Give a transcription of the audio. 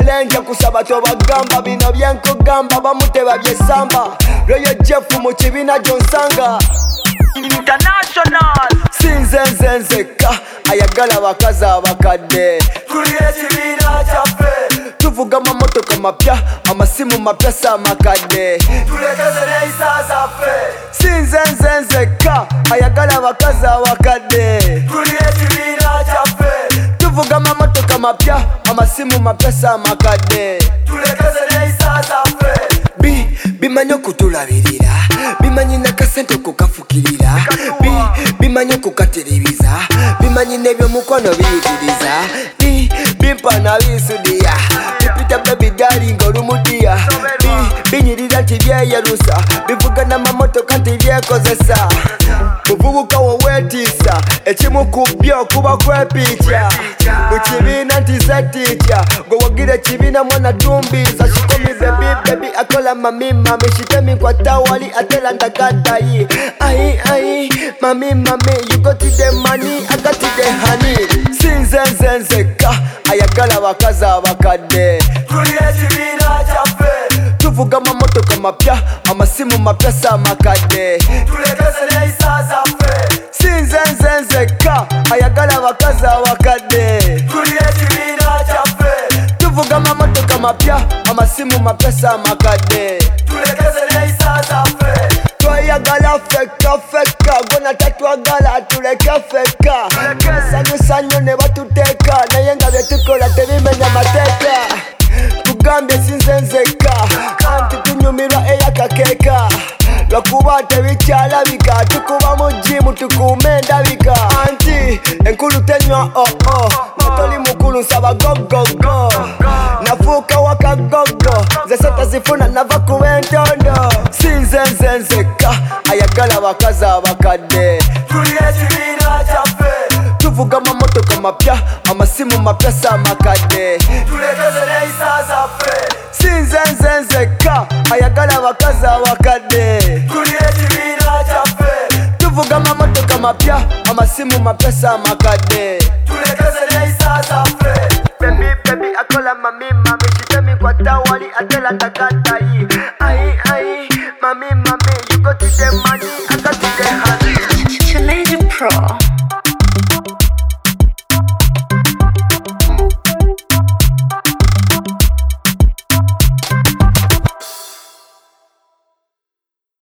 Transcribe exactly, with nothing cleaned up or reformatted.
lenja kusaba tobagamba bino byenkugamba bamuteba byesamba Royo Jeff mu kibiina gyonsanga International sinze nze nzekka ayagala abakazi abakadde tuli ekibiina kyaffe tuvuga amamotoka mapya amasimu mapya saamakadde tulekeze n'ensa zaffe sinze nze nzekka ayagala abakazi abakadde tuli ekibiina kyaffe tuvuga amamotoka mapya amasimu mapya saamakadde tulekeze n'ensa zaffe bi bimanyi okutulabirira bimanyi nakasente okukafukirira bi bimanyi okukatereriza bimanyi n'ebyomukono biyitiriza bi bimpana bisudiya bipita bebi dalinga olumudiya bi binyirira nti byeyerusa bivuga n'amamotoka nti byekozesa muvubuka woweetiisa ekimu ku byo kuba kwepiikya mu kibiina nti zetiikya gwe wagira ekibiina mwana tumbiza kikomi bebi bebi akola mami mami shitemi kwa tawali atela ndakatayi ayi ayi mami mami you got the money I got the honey sinze nze nzekka ayagala abakazi abakadde tuli ekibiina kyaffe tuvuga amamotoka mapya amasimu mapya saamakadde tulekeze n'ensa zaffe sinze nze nzekka ayagala abakazi abakadde tuli ekibiina kyaffe tuvuga amamotoka mapya amasimu mapya saamakadde tulekeze n'ensa zaffe twayagala feka feka gona tatwagala tuleke feka sanyusa nnyo ne batuteeka naye nga byetukola tebimenya mateeka tugambye sinze nzekka anti tunyumirwa eyakakeeka lwakuba tebikyalabika tukuba mu jimu tukuuma endabika anti enkulu tenywa oo nga toli mukulu nsaba gogogo nafuuka wakagogo nze setazifuna nava kuba entondo sinze nze nzekka ayagala abakazi abakadde tuli ekibiina kyaffe tuvuga amamotoka mapya amasimu mapya saamakadde tulekeze n'ensa zaffe sinze nze nzekka ayagala abakazi abakadde tuli ekibiina kyaffe tuvuga amamotoka mapya amasimu mapya saamakadde tulekeze n'ensa zaffe bebi bebi akola mami mami shitemi kwa tawali atela ndakatayi ayi ayi mami mami you got the money I got the